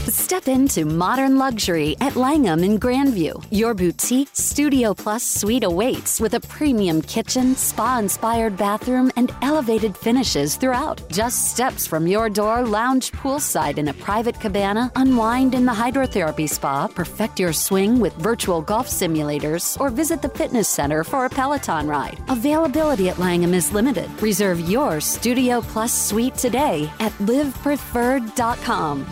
Step into modern luxury at Langham in Grandview. Your boutique Studio Plus suite awaits with a premium kitchen, spa-inspired bathroom, and elevated finishes throughout. Just steps from your door, lounge poolside in a private cabana, unwind in the hydrotherapy spa, perfect your swing with virtual golf simulators, or visit the fitness center for a Peloton ride. Availability at Langham is limited. Reserve your Studio Plus suite today at livepreferred.com.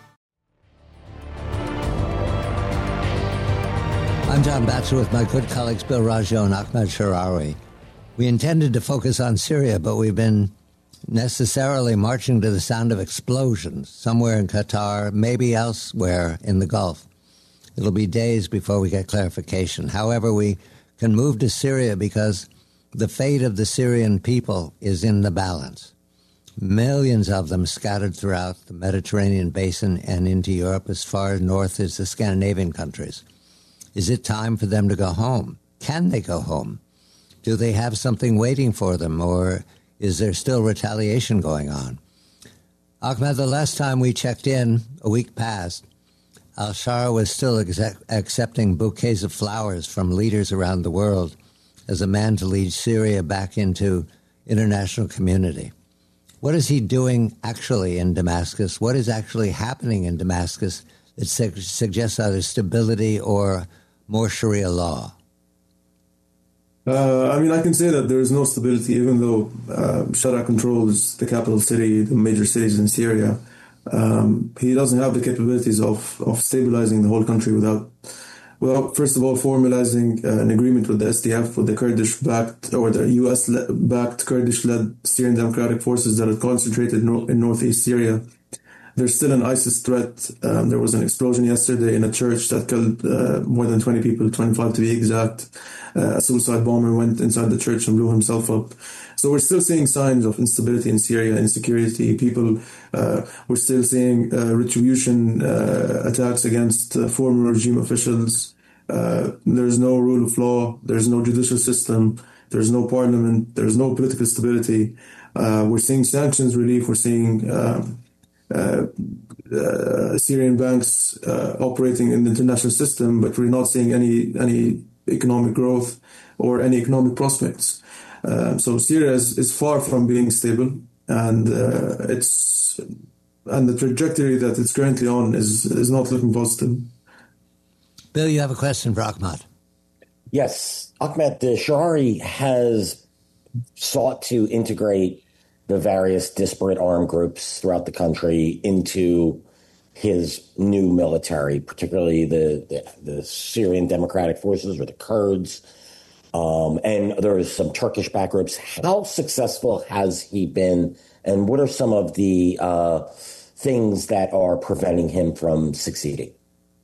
I'm John Batchelor with my good colleagues Bill Raggio and Ahmed Sharawi. We intended to focus on Syria, but we've been necessarily marching to the sound of explosions somewhere in Qatar, maybe elsewhere in the Gulf. It'll be days before we get clarification. However, we can move to Syria because the fate of the Syrian people is in the balance. Millions of them scattered throughout the Mediterranean basin and into Europe as far north as the Scandinavian countries. Is it time for them to go home? Can they go home? Do they have something waiting for them, or is there still retaliation going on? Ahmed, the last time we checked in, a week past, al-Shara was still accepting bouquets of flowers from leaders around the world as a man to lead Syria back into international community. What is he doing actually in Damascus? What is actually happening in Damascus that suggests either stability or more Sharia law? I can say that there is no stability, even though Shara controls the capital city, the major cities in Syria. He doesn't have the capabilities of stabilizing the whole country without, first of all, formalizing an agreement with the SDF, with the Kurdish-backed or the U.S.-backed Kurdish-led Syrian Democratic Forces that are concentrated in northeast Syria. There's still an ISIS threat. There was an explosion yesterday in a church that killed more than 20 people, 25 to be exact. A suicide bomber went inside the church and blew himself up. So we're still seeing signs of instability in Syria, insecurity. We're still seeing retribution attacks against former regime officials. There's no rule of law. There's no judicial system. There's no parliament. There's no political stability. We're seeing sanctions relief. We're seeing Syrian banks operating in the international system, but we're not seeing any economic growth or any economic prospects. So Syria is far from being stable, and the trajectory that it's currently on is not looking positive. Bill, you have a question for Ahmed. Yes, Ahmed, Sharawi has sought to integrate the various disparate armed groups throughout the country into his new military, particularly the Syrian Democratic Forces or the Kurds. And there's some Turkish-backed groups. How successful has he been, and what are some of the things that are preventing him from succeeding?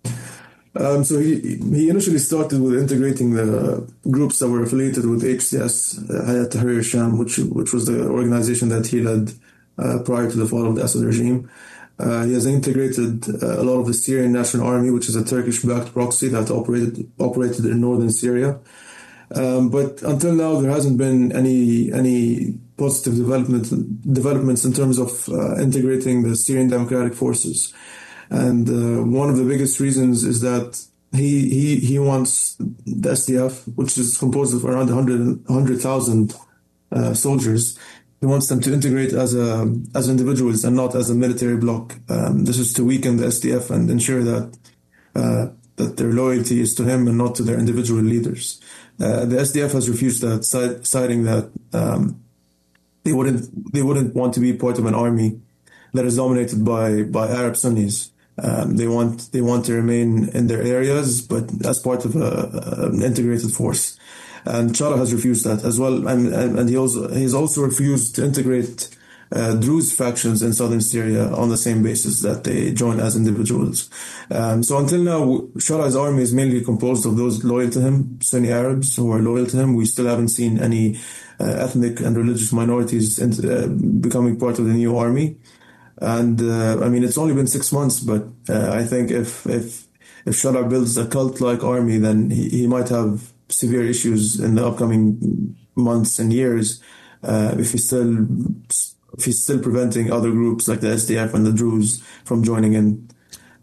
So he initially started with integrating the groups that were affiliated with HTS, Hayat Tahrir Sham, which was the organization that he led prior to the fall of the Assad regime. He has integrated a lot of the Syrian National Army, which is a Turkish-backed proxy that operated in northern Syria. But until now, there hasn't been any positive developments in terms of integrating the Syrian Democratic Forces. And one of the biggest reasons is that he wants the SDF, which is composed of around 100,000 soldiers. He wants them to integrate as individuals and not as a military bloc. This is to weaken the SDF and ensure that their loyalty is to him and not to their individual leaders. The SDF has refused that, citing that they wouldn't want to be part of an army that is dominated by Arab Sunnis. They want to remain in their areas, but as part of an integrated force. And Shara has refused that as well, and he's also refused to integrate Druze factions in southern Syria on the same basis that they join as individuals. So until now, Shara's army is mainly composed of those loyal to him, Sunni Arabs who are loyal to him. We still haven't seen any ethnic and religious minorities becoming part of the new army. And it's only been 6 months, but I think if Shara builds a cult-like army, then he might have severe issues in the upcoming months and years if he's still preventing other groups like the SDF and the Druze from joining in.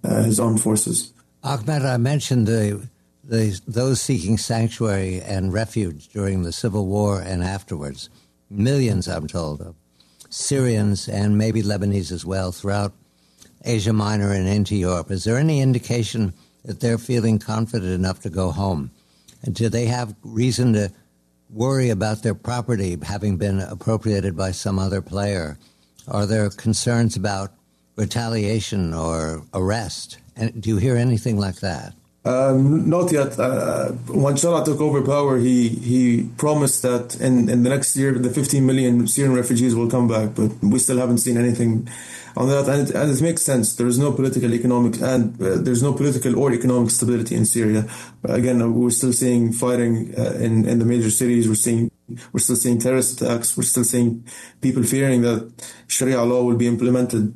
his armed forces. Ahmed, I mentioned those seeking sanctuary and refuge during the civil war and afterwards. Millions, I'm told, of Syrians and maybe Lebanese as well throughout Asia Minor and into Europe. Is there any indication that they're feeling confident enough to go home? And do they have reason to worry about their property having been appropriated by some other player? Are there concerns about retaliation or arrest? And do you hear anything like that? Not yet. When Shara took over power, he promised that in the next year, the 15 million Syrian refugees will come back, but we still haven't seen anything on that. And it makes sense. There is no political, economic, and there's no political or economic stability in Syria. Again, we're still seeing fighting in the major cities. We're still seeing terrorist attacks. We're still seeing people fearing that Sharia law will be implemented.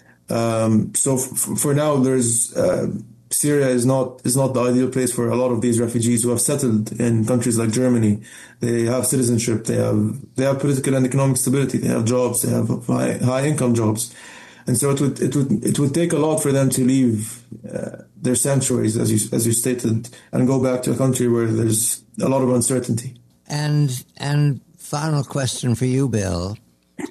So for now, there's Syria is not the ideal place for a lot of these refugees who have settled in countries like Germany. They have citizenship. They have political and economic stability. They have jobs. They have high income jobs, and so it would take a lot for them to leave their sanctuaries, as you stated, and go back to a country where there's a lot of uncertainty. And final question for you, Bill.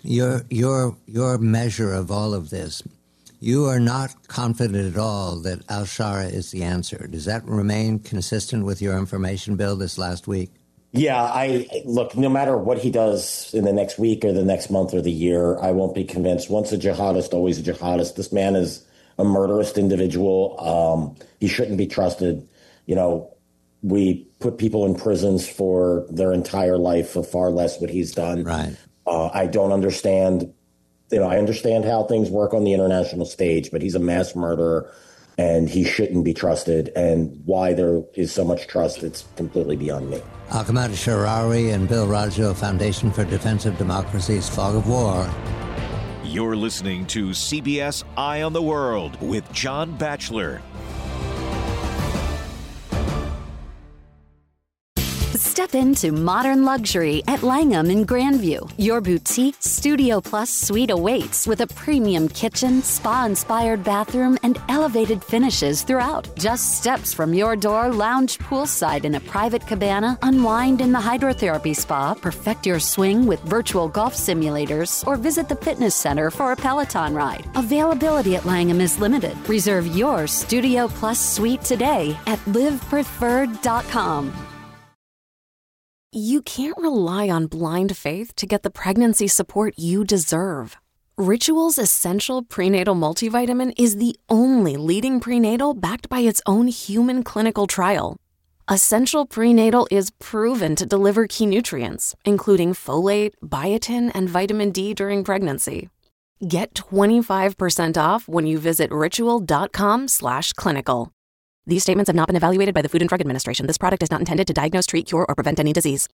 Your measure of all of this. You are not confident at all that al-Shara is the answer. Does that remain consistent with your information, Bill, this last week? Yeah, look, no matter what he does in the next week or the next month or the year, I won't be convinced. Once a jihadist, always a jihadist. This man is a murderous individual. He shouldn't be trusted. We put people in prisons for their entire life for far less what he's done. Right. I don't understand. I understand how things work on the international stage, but he's a mass murderer and he shouldn't be trusted. And why there is so much trust, it's completely beyond me. Ahmed Sharawi and Bill Raggio, Foundation for Defense of Democracy's Fog of War. You're listening to CBS Eye on the World with John Batchelor. Step into modern luxury at Langham in Grandview. Your boutique Studio Plus suite awaits with a premium kitchen, spa-inspired bathroom, and elevated finishes throughout. Just steps from your door, lounge poolside in a private cabana, unwind in the hydrotherapy spa, perfect your swing with virtual golf simulators, or visit the fitness center for a Peloton ride. Availability at Langham is limited. Reserve your Studio Plus suite today at livepreferred.com. You can't rely on blind faith to get the pregnancy support you deserve. Ritual's Essential Prenatal Multivitamin is the only leading prenatal backed by its own human clinical trial. Essential Prenatal is proven to deliver key nutrients, including folate, biotin, and vitamin D during pregnancy. Get 25% off when you visit ritual.com/clinical. These statements have not been evaluated by the Food and Drug Administration. This product is not intended to diagnose, treat, cure, or prevent any disease.